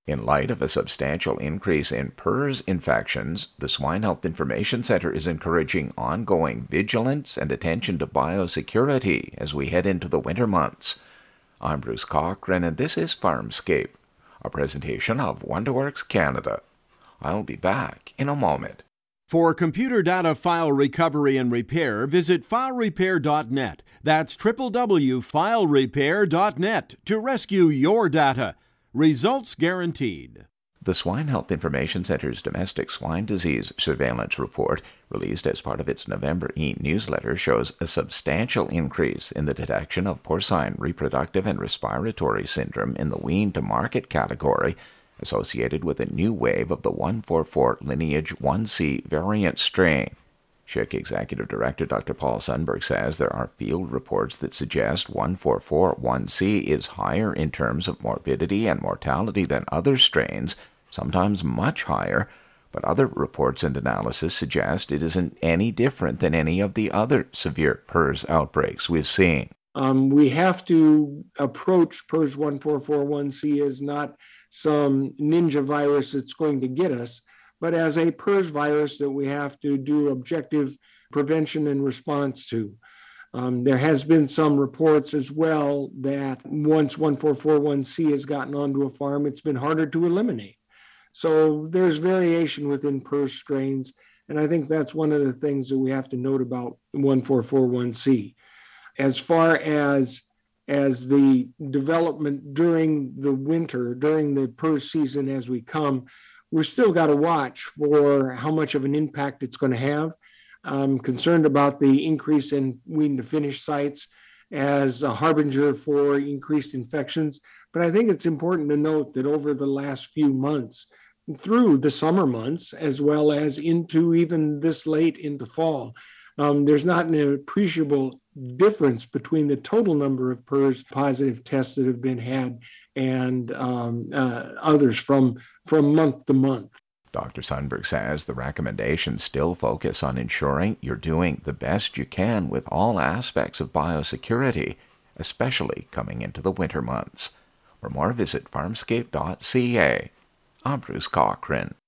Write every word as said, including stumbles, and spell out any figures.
In light of a substantial increase in PRRS infections, the Swine Health Information Center is encouraging ongoing vigilance and attention to biosecurity as we head into the winter months. I'm Bruce Cochran, and this is Farmscape, a presentation of WonderWorks Canada. I'll be back in a moment. For computer data file recovery and repair, visit file repair dot net. That's w w w dot file repair dot net to rescue your data. Results guaranteed. The Swine Health Information Center's Domestic Swine Disease Surveillance Report, released as part of its November e-newsletter, shows a substantial increase in the detection of porcine reproductive and respiratory syndrome in the wean-to-market category, associated with a new wave of the one forty-four lineage one C variant strain. S H I C Executive Director Doctor Paul Sundberg says there are field reports that suggest one forty-four one C is higher in terms of morbidity and mortality than other strains, sometimes much higher, but other reports and analysis suggest it isn't any different than any of the other severe PRRS outbreaks we've seen. Um, we have to approach PRRS one forty-four one C as not some ninja virus that's going to get us, but as a PRRS virus that we have to do objective prevention and response to. Um, there has been some reports as well that once one forty-four one C has gotten onto a farm, it's been harder to eliminate. So there's variation within PRRS strains, and I think that's one of the things that we have to note about one forty-four one C. As far as as the development during the winter, during the PRRS season as we come, we're still got to watch for how much of an impact it's going to have. I'm concerned about the increase in wean to finish sites as a harbinger for increased infections. But I think it's important to note that over the last few months, through the summer months, as well as into even this late into fall, um, there's not an appreciable difference between the total number of PRRS positive tests that have been had and um, uh, others from, from month to month. Doctor Sundberg says the recommendations still focus on ensuring you're doing the best you can with all aspects of biosecurity, especially coming into the winter months. For more, visit farmscape dot c a. I'm Bruce Cochran.